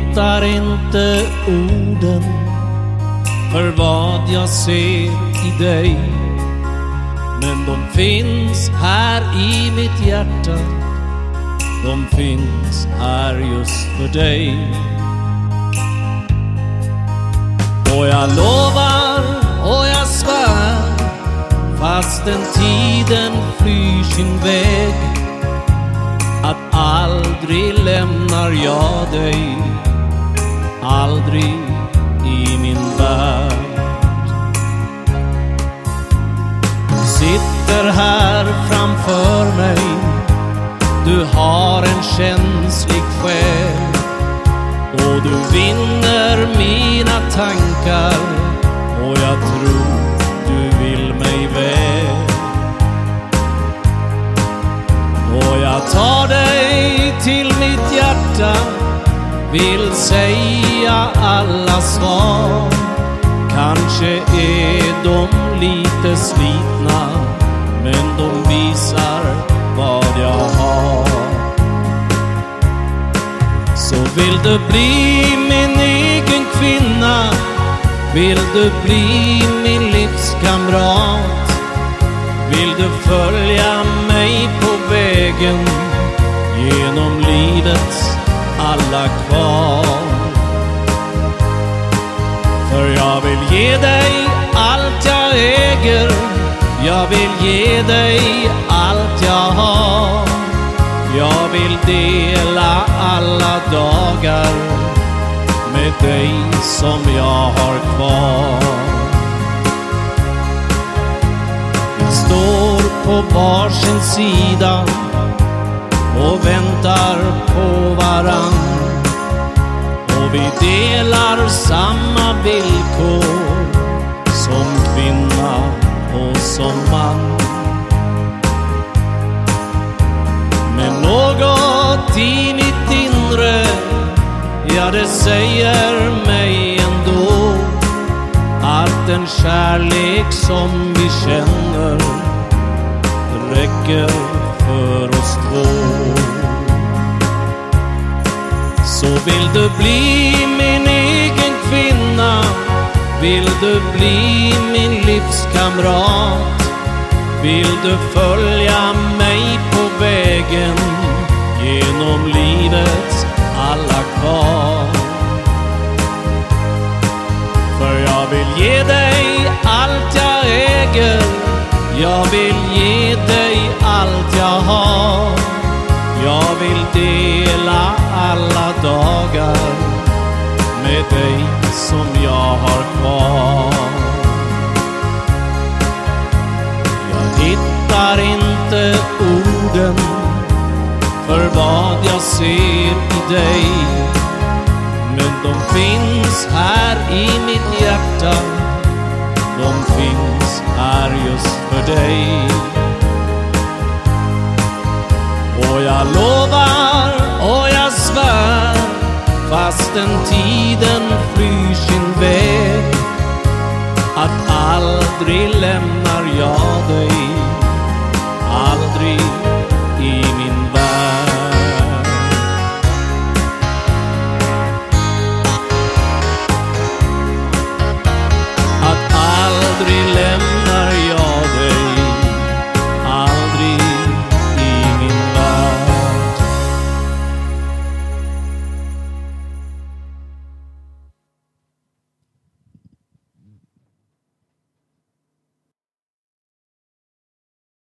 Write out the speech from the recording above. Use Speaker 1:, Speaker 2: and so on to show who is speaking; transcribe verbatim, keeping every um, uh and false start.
Speaker 1: hittar inte orden för vad jag ser i dig, men de finns här i mitt hjärta. De finns här just för dig. Och jag lovar och jag svär, fastän tiden flyr sin väg, att aldrig lämnar jag dig, aldrig i min värld. Sitter här framför mig, du har en känslig själ, och du vinner mina tankar, och jag tror du vill mig väl. Och jag tar dig till mitt hjärta, vill säga alla svar. Kanske är de lite slitna, men de visar vad jag har. Så vill du bli min egen kvinna, vill du bli min livskamrat, vill du följa mig på vägen genom livets alla kval. För jag vill ge dig allt jag äger, jag vill ge dig allt jag har. Jag vill dela alla dagar med dig som jag har kvar. Vi står på varsin sida och väntar på varann, och vi delar samma villkor som kvinna och som man. Men något i mitt inre, ja, det säger mig ändå att den kärlek som vi känner räcker för oss två. Så vill du bli min egen kvinna, vill du bli min livskamrat, vill du följa mig på vägen genom livets alla kval. För jag vill ge dig allt jag äger, jag vill ge dig allt jag har. Jag vill dela alla dagar med dig som jag har kvar. Jag hittar inte orden för vad jag ser i dig, men de finns här i mitt hjärta. De finns här just för dig. Och jag lovar och jag svär, fastän tiden flyr sin väg, att aldrig lämnar jag dig, aldrig i min värld. Att aldrig